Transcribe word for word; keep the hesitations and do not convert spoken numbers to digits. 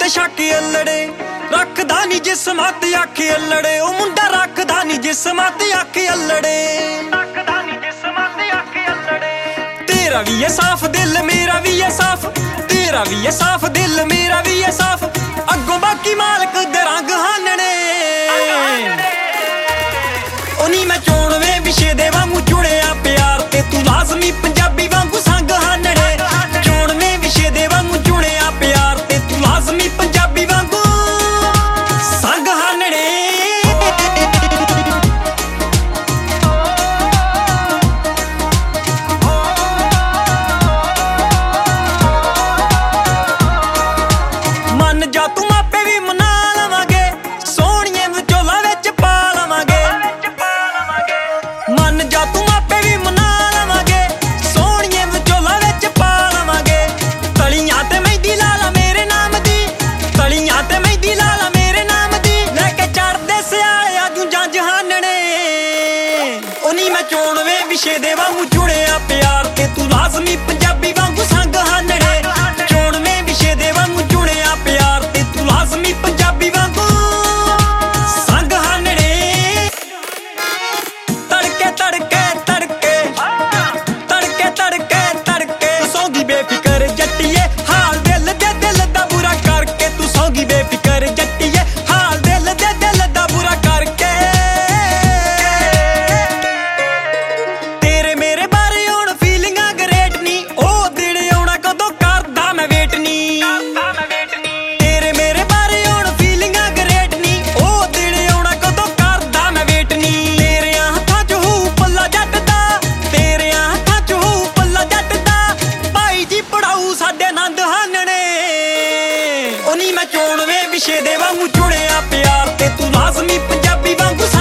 ਤੇ ਸ਼ੱਕ ਅਲੜੇ ਰੱਖਦਾ ਨੀ ਜਿਸਮਾਂ ਤੇ ਅੱਖ ਅਲੜੇ ਉਹ ਮੁੰਡਾ ਰੱਖਦਾ ਨੀ ਜਿਸਮਾਂ ਤੇ ਅੱਖ ਅਲੜੇ ਰੱਖਦਾ ਨੀ ਜਿਸਮਾਂ ਤੇ ਅੱਖ ਅਲੜੇ ਤੇਰਾ ਵੀ ਹੈ ਸਾਫ਼ ਦਿਲ ਮੇਰਾ ਵੀ ਹੈ ਸਾਫ਼ ਤੇਰਾ ਵੀ ਹੈ ਸਾਫ਼ ਦਿਲ ਮੇਰਾ ਵੀ ਹੈ ਸਾਫ਼ ਅੱਗੋਂ ਬਾਕੀ ਮਾਲਕ ਦੇ ਰੰਗ ਹਾਨਣੇ ਉਹ ਨੀ ਮੈਂ ਚੋਣਵੇਂ ਵਿਸ਼ੇ ਦੇ ਵਾਂਗੂ ਚੁਣਿਆ ਪਿਆਰ ਤੇ ਤੂੰ ਲਾਜ਼ਮੀ ਪੰਜਾਬੀ ਵਾਂਗੂ ਸੰਗ ਹਾਨੜੇ ਚੋਣਵੇਂ ਵਿਸ਼ੇ ਦੇ ਵਾਂਗੂ ਚੁਣਿਆ ਪਿਆਰ ਤੇ ਤੂੰ ਲਾਜ਼ਮੀ ਪੰਜਾਬੀ ਵਾਂਗੂ ਸੰਗ ਹਾਨੜੇ ਮੰਨ ਜਾ ਤੂੰ ਮਾਪੇ ਵੀ ਮਨਾ ਲਵਾਂਗੇ ਸੋਹਣੀਏ ਵਿਚੋਲਾ ਵਿੱਚ ਪਾ ਲਵਾਂਗੇ ਮੰਨ ਜਾ ਤੂੰ ਮਾਪੇ ਵੀ ਮਨਾ ਲਵਾਂਗੇ ਸੋਹਣੀਏ ਵਿਚੋਲਾ ਵਿੱਚ ਪਾ ਲਵਾਂਗੇ ਤਲੀਆਂ ਤੇ ਮਹਿੰਦੀ ਲਾ ਲਾ ਮੇਰੇ ਨਾਮ ਦੀ ਤਲੀਆਂ ਤੇ ਮਹਿੰਦੀ ਲਾ ਲਾ ਮੇਰੇ ਨਾਮ ਦੀ ਲੈ ਕੇ ਚੜਦੇ ਸਿਆਲੇ ਆ ਤੂੰ ਜੰਜ ਹਾਨਣੇ ਉਹ ਨੀ ਮੈਂ ਚੋਣਵੇਂ ਵਿਸ਼ੇ ਦੇ ਵਾਂਗੂ ਜੁੜਿਆ ਪਿਆਰ ਤੇ ਤੂੰ ਲਾਜ਼ਮੀ ਪੰਜਾਬੀ ਵਾਂਗੂ ਸੰਗ ਹਾਨਣੇ ਚੋਣਵੇਂ ਵਿਸ਼ੇ ਦੇ ਵਾਂਗੂ ਜੁੜਿਆ ਪਿਆਰ ਤੇ ਤੂੰ ਲਾਜ਼ਮੀ ਪੰਜਾਬੀ ਵਾਂਗੂ ਸੰਗ ਹਾਨਣੇ ਤੜਕੇ ਤੜਕੇ ਤੜਕੇ ਤੜਕੇ ਤੜਕੇ ਤੜਕੇ ਤੂੰ ਸੌਂਗੀ ਬੇਫਿਕਰ ਜੱਟੀਏ ਹਾਲ ਦਿਲ ਦੇ ਦਿਲ ਦਾ ਬੁਰਾ ਕਰਕੇ ਤੂੰ ਸੌਂਗੀ ਬੇਫਿਕਰ ਜੱਟੀਏ ਹਾਲ ਦਿਲ ਦੇ ਦਿਲ ਦਾ ਬੁਰਾ ਕਰਕੇ ਤੇਰੇ ਮੇਰੇ ਬਾਰੇ ਹੁਣ ਫੀਲਿੰਗਾਂ ਗਰੇਟ ਨੀ ਉਹ ਦਿਨ ਆਉਣਾ ਕਦੋਂ ਕਰਦਾ ਮੈਂ ਵੇਟ ਨੀ ਤੇਰੇ ਮੇਰੇ ਬਾਰੇ ਹੁਣ ਫੀਲਿੰਗਾਂ ਗਰੇਟ ਨੀ ਉਹ ਦਿਨ ਆਉਣਾ ਕਦੋਂ ਕਰਦਾ ਮੈਂ ਵੇਟ ਨੀ ਤੇਰਿਆਂ ਹੱਥਾਂ 'ਚ ਹੂ ਪੱਲਾ ਜੱਟ ਦਾ ਤੇਰਿਆਂ ਹੱਥਾਂ 'ਚ ਹੂ ਪੱਲਾ ਜੱਟ ਦਾ ਭਾਈ ਜੀ ਪੜਾਊ ਸਾਡੇ ਆਨੰਦ ਹਾਨਣੇ ਉਹ ਨੀ ਮੈਂ ਚੋਣਵੇਂ ਵਿਸ਼ੇ ਦੇ ਵਾਂਗੂ ਚੁਣਿਆ ਪਿਆਰ ਤੇ ਤੂੰ ਲਾਜ਼ਮੀ ਪੰਜਾਬੀ ਵਾਂਗੂ